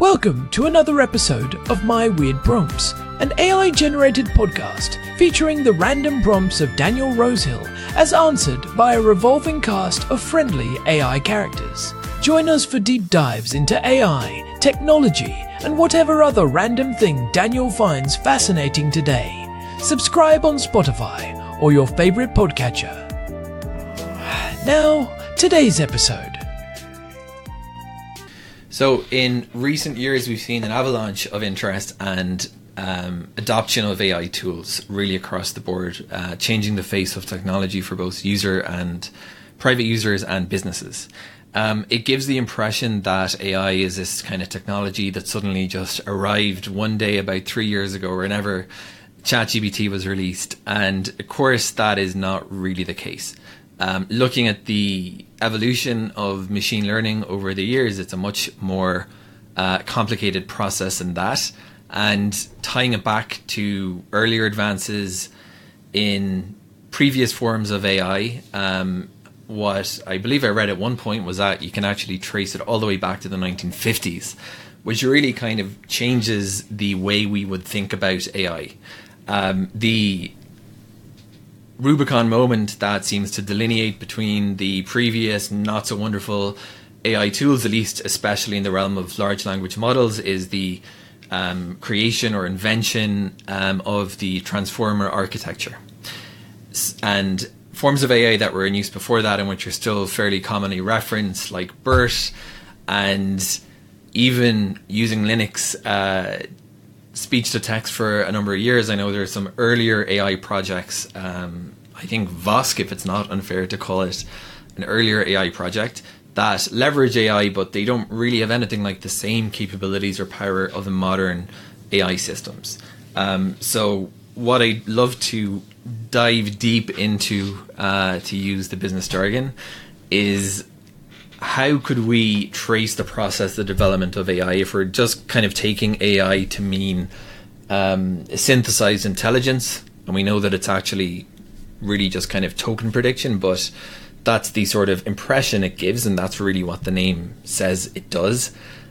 Welcome to another episode of My Weird Prompts, an AI-generated podcast featuring the random prompts of Daniel Rosehill as answered by a revolving cast of friendly AI characters. Join us for deep dives into AI, technology, and whatever other random thing Daniel finds fascinating today. Subscribe on Spotify or your favorite podcatcher. Now, today's episode. So in recent years, we've seen an avalanche of interest and adoption of AI tools really across the board, changing the face of technology for both user and private users and businesses. It gives the impression that AI is this kind of technology that suddenly just arrived one day about 3 years ago, whenever ChatGPT was released. And of course, that is not really the case. Looking at the evolution of machine learning over the years, it's a much more complicated process than that. And tying it back to earlier advances in previous forms of AI, what I believe I read at one point was that you can actually trace it all the way back to the 1950s, which really kind of changes the way we would think about AI. The Rubicon moment that seems to delineate between the previous not so wonderful AI tools, at least especially in the realm of large language models, is the creation or invention of the transformer architecture. And forms of AI that were in use before that and which are still fairly commonly referenced, like BERT, and even using Linux speech to text for a number of years. I know there's some earlier AI projects, I think Vosk, if it's not unfair to call it an earlier AI project, that leverage AI, but they don't really have anything like the same capabilities or power of the modern AI systems. So what I'd love to dive deep into, to use the business jargon, is how could we trace the process, the development of AI, if we're just kind of taking AI to mean synthesized intelligence, and we know that it's actually really just kind of token prediction, but that's the sort of impression it gives, and that's really what the name says it does.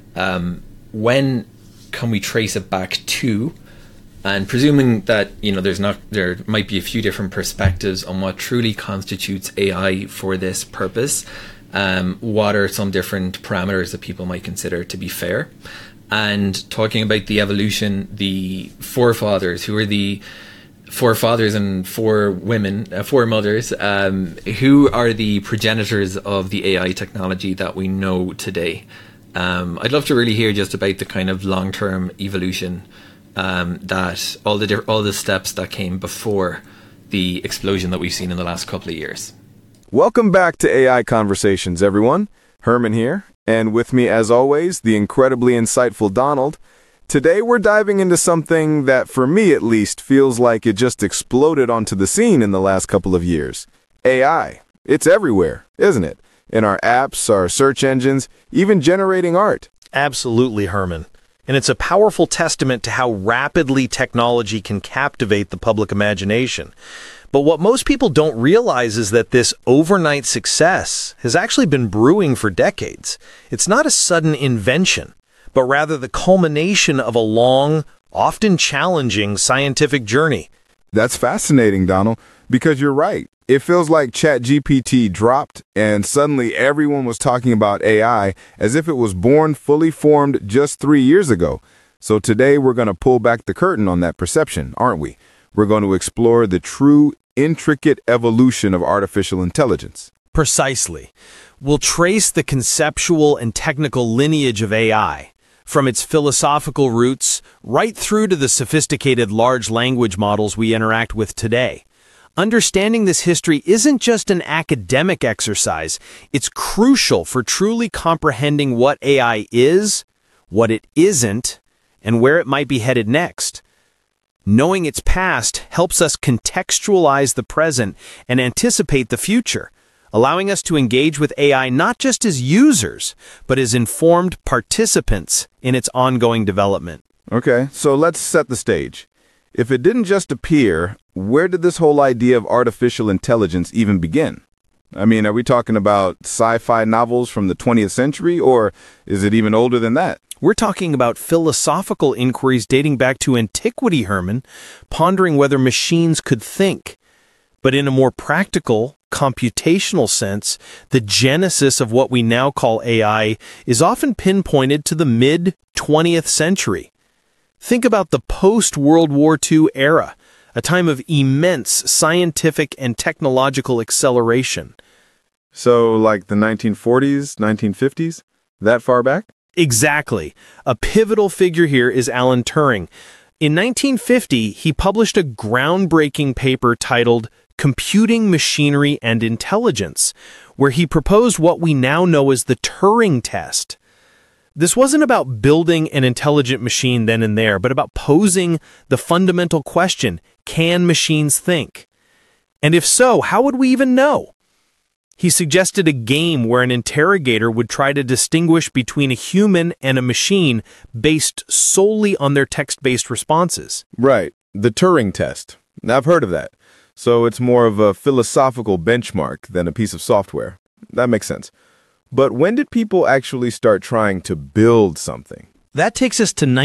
When can we trace it back to? And presuming that, you know, there might be a few different perspectives on what truly constitutes AI for this purpose. What are some different parameters that people might consider to be fair? And talking about the evolution, the forefathers, who are the forefathers and foremothers, who are the progenitors of the AI technology that we know today. I'd love to really hear just about the kind of long-term evolution, that all the steps that came before the explosion that we've seen in the last couple of years. Welcome back to AI Conversations, everyone. Herman here, and with me, as always, the incredibly insightful Donald. Today, we're diving into something that, for me at least, feels like it just exploded onto the scene in the last couple of years. AI. It's everywhere, isn't it? In our apps, our search engines, even generating art. Absolutely, Herman. And it's a powerful testament to how rapidly technology can captivate the public imagination. But what most people don't realize is that this overnight success has actually been brewing for decades. It's not a sudden invention, but rather the culmination of a long, often challenging scientific journey. That's fascinating, Donald, because you're right. It feels like ChatGPT dropped and suddenly everyone was talking about AI as if it was born fully formed just 3 years ago. So today we're going to pull back the curtain on that perception, aren't we? We're going to explore the true, intricate evolution of artificial intelligence. Precisely. We'll trace the conceptual and technical lineage of AI, from its philosophical roots right through to the sophisticated large language models we interact with today. Understanding this history isn't just an academic exercise, it's crucial for truly comprehending what AI is, what it isn't, and where it might be headed next. Knowing its past helps us contextualize the present and anticipate the future, allowing us to engage with AI not just as users, but as informed participants in its ongoing development. Okay, so let's set the stage. If it didn't just appear, where did this whole idea of artificial intelligence even begin? I mean, are we talking about sci-fi novels from the 20th century, or is it even older than that? We're talking about philosophical inquiries dating back to antiquity, Herman, pondering whether machines could think. But in a more practical, computational sense, the genesis of what we now call AI is often pinpointed to the mid-20th century. Think about the post-World War II era, a time of immense scientific and technological acceleration. So, like the 1940s, 1950s? That far back? Exactly. A pivotal figure here is Alan Turing. In 1950, he published a groundbreaking paper titled Computing Machinery and Intelligence, where he proposed what we now know as the Turing test. This wasn't about building an intelligent machine then and there, but about posing the fundamental question, can machines think? And if so, how would we even know? He suggested a game where an interrogator would try to distinguish between a human and a machine based solely on their text-based responses. Right, the Turing test. I've heard of that. So it's more of a philosophical benchmark than a piece of software. That makes sense. But when did people actually start trying to build something? That takes us to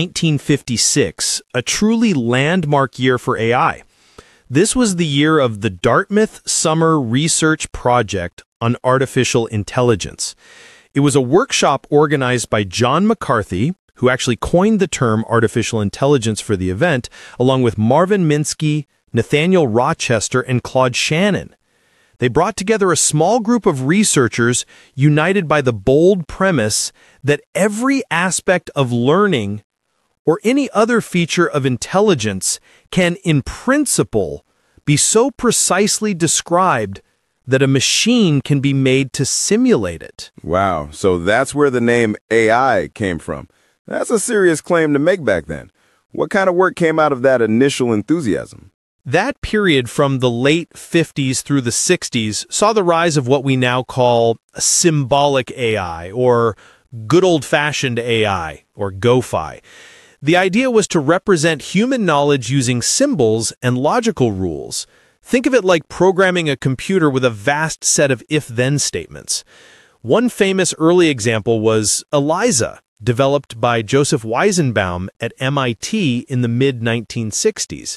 1956, a truly landmark year for AI. This was the year of the Dartmouth Summer Research Project on Artificial Intelligence. It was a workshop organized by John McCarthy, who actually coined the term artificial intelligence for the event, along with Marvin Minsky, Nathaniel Rochester, and Claude Shannon. They brought together a small group of researchers united by the bold premise that every aspect of learning or any other feature of intelligence can, in principle, be so precisely described that a machine can be made to simulate it. Wow, so that's where the name AI came from. That's a serious claim to make back then. What kind of work came out of that initial enthusiasm? That period from the late 50s through the 60s saw the rise of what we now call symbolic AI, or good old-fashioned AI, or GoFi. The idea was to represent human knowledge using symbols and logical rules. Think of it like programming a computer with a vast set of if-then statements. One famous early example was ELIZA, developed by Joseph Weizenbaum at MIT in the mid-1960s.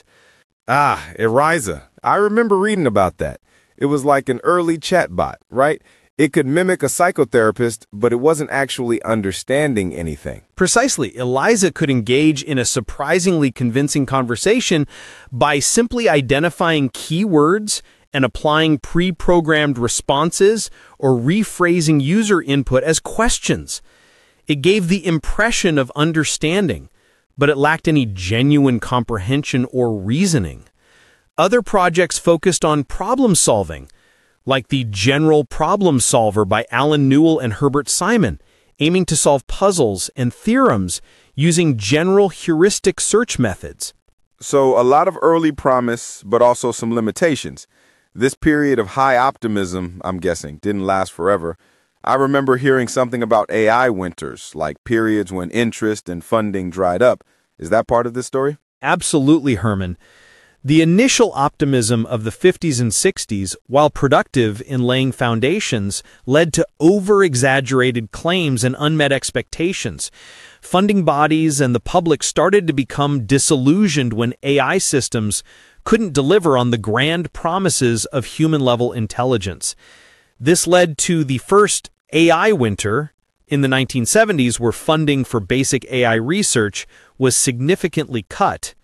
Ah, ELIZA. I remember reading about that. It was like an early chatbot, right? It could mimic a psychotherapist, but it wasn't actually understanding anything. Precisely. ELIZA could engage in a surprisingly convincing conversation by simply identifying keywords and applying pre-programmed responses or rephrasing user input as questions. It gave the impression of understanding, but it lacked any genuine comprehension or reasoning. Other projects focused on problem solving, like the General Problem Solver by Alan Newell and Herbert Simon, aiming to solve puzzles and theorems using general heuristic search methods. So a lot of early promise, but also some limitations. This period of high optimism, I'm guessing, didn't last forever. I remember hearing something about AI winters, like periods when interest and funding dried up. Is that part of this story? Absolutely, Herman. The initial optimism of the 50s and 60s, while productive in laying foundations, led to over-exaggerated claims and unmet expectations. Funding bodies and the public started to become disillusioned when AI systems couldn't deliver on the grand promises of human-level intelligence. This led to the first AI winter in the 1970s, where funding for basic AI research was significantly cut.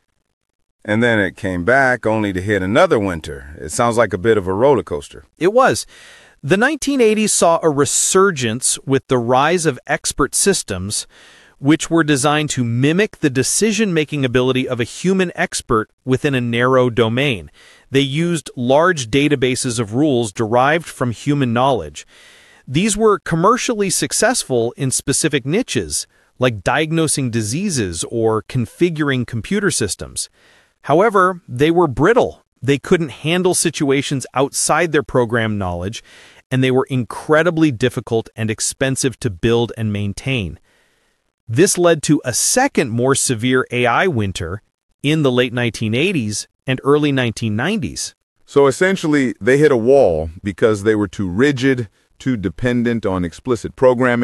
And then it came back only to hit another winter. It sounds like a bit of a roller coaster. It was. The 1980s saw a resurgence with the rise of expert systems, which were designed to mimic the decision-making ability of a human expert within a narrow domain. They used large databases of rules derived from human knowledge. These were commercially successful in specific niches, like diagnosing diseases or configuring computer systems. However, they were brittle. They couldn't handle situations outside their program knowledge, and they were incredibly difficult and expensive to build and maintain. This led to a second, more severe AI winter in the late 1980s and early 1990s. So essentially, they hit a wall because they were too rigid, too dependent on explicit programming,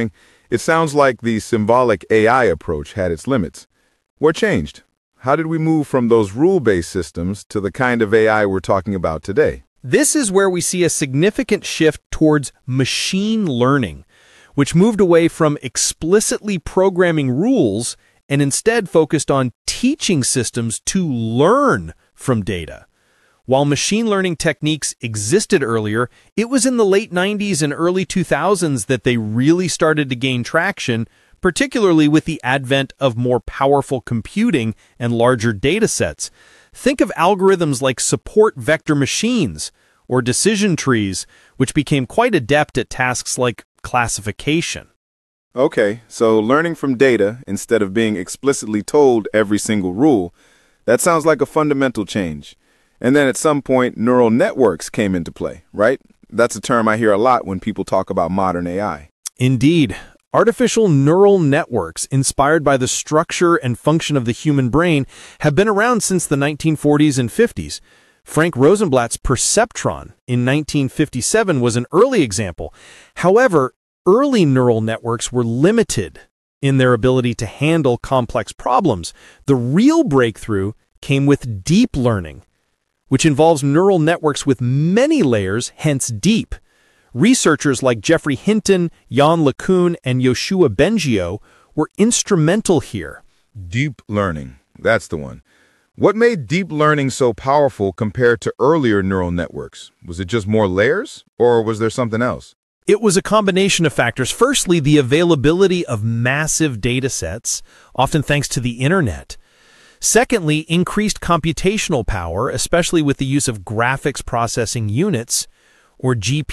It sounds like the symbolic AI approach had its limits. What changed? How did we move from those rule-based systems to the kind of AI we're talking about today? This is where we see a significant shift towards machine learning, which moved away from explicitly programming rules and instead focused on teaching systems to learn from data. While machine learning techniques existed earlier, it was in the late 90s and early 2000s that they really started to gain traction, particularly with the advent of more powerful computing and larger data sets. Think of algorithms like support vector machines or decision trees, which became quite adept at tasks like classification. Okay, so learning from data instead of being explicitly told every single rule, that sounds like a fundamental change. And then at some point, neural networks came into play, right? That's a term I hear a lot when people talk about modern AI. Indeed. Artificial neural networks, inspired by the structure and function of the human brain, have been around since the 1940s and 50s. Frank Rosenblatt's perceptron in 1957 was an early example. However, early neural networks were limited in their ability to handle complex problems. The real breakthrough came with deep learning, which involves neural networks with many layers, hence deep. Researchers like Geoffrey Hinton, Yann LeCun, and Yoshua Bengio were instrumental here. Deep learning, that's the one. What made deep learning so powerful compared to earlier neural networks? Was it just more layers, or was there something else? It was a combination of factors. Firstly, the availability of massive data sets, often thanks to the internet. Secondly, increased computational power, especially with the use of graphics processing units, or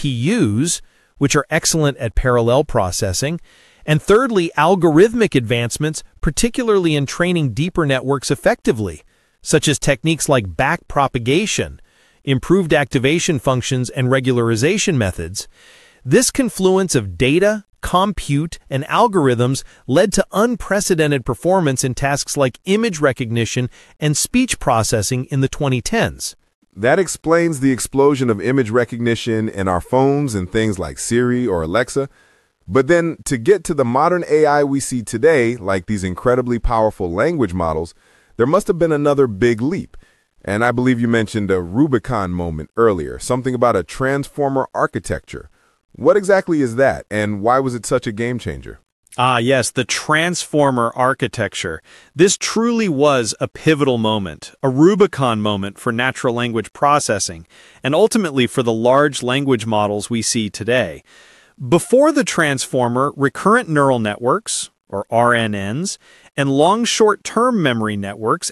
GPUs, which are excellent at parallel processing. And thirdly, algorithmic advancements, particularly in training deeper networks effectively, such as techniques like backpropagation, improved activation functions, and regularization methods. This confluence of data, compute, and algorithms led to unprecedented performance in tasks like image recognition and speech processing in the 2010s. That explains the explosion of image recognition in our phones and things like Siri or Alexa. But then to get to the modern AI we see today, like these incredibly powerful language models, there must have been another big leap. And I believe you mentioned a Rubicon moment earlier, something about a transformer architecture. What exactly is that, and why was it such a game changer? Ah, yes, the transformer architecture. This truly was a pivotal moment, a Rubicon moment for natural language processing, and ultimately for the large language models we see today. Before the transformer, recurrent neural networks, or RNNs, and long short-term memory networks,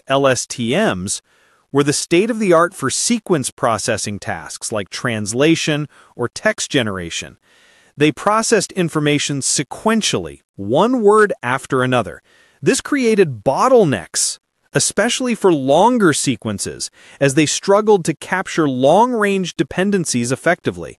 LSTMs, were the state-of-the-art for sequence processing tasks like translation or text generation. They processed information sequentially, one word after another. This created bottlenecks, especially for longer sequences, as they struggled to capture long-range dependencies effectively.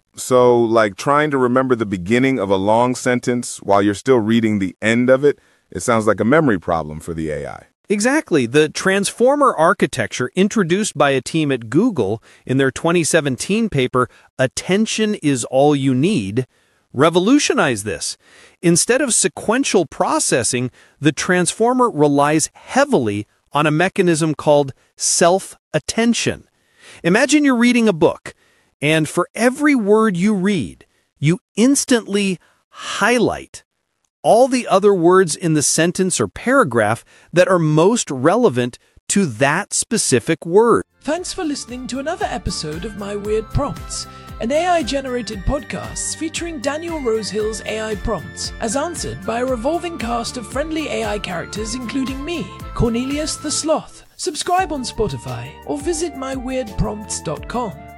So, like trying to remember the beginning of a long sentence while you're still reading the end of it, it sounds like a memory problem for the AI. Exactly. The transformer architecture introduced by a team at Google in their 2017 paper, Attention is All You Need, revolutionized this. Instead of sequential processing, the transformer relies heavily on a mechanism called self-attention. Imagine you're reading a book, and for every word you read, you instantly highlight all the other words in the sentence or paragraph that are most relevant to that specific word. Thanks for listening to another episode of My Weird Prompts, an AI-generated podcast featuring Daniel Rosehill's AI prompts, as answered by a revolving cast of friendly AI characters including me, Cornelius the Sloth. Subscribe on Spotify or visit myweirdprompts.com.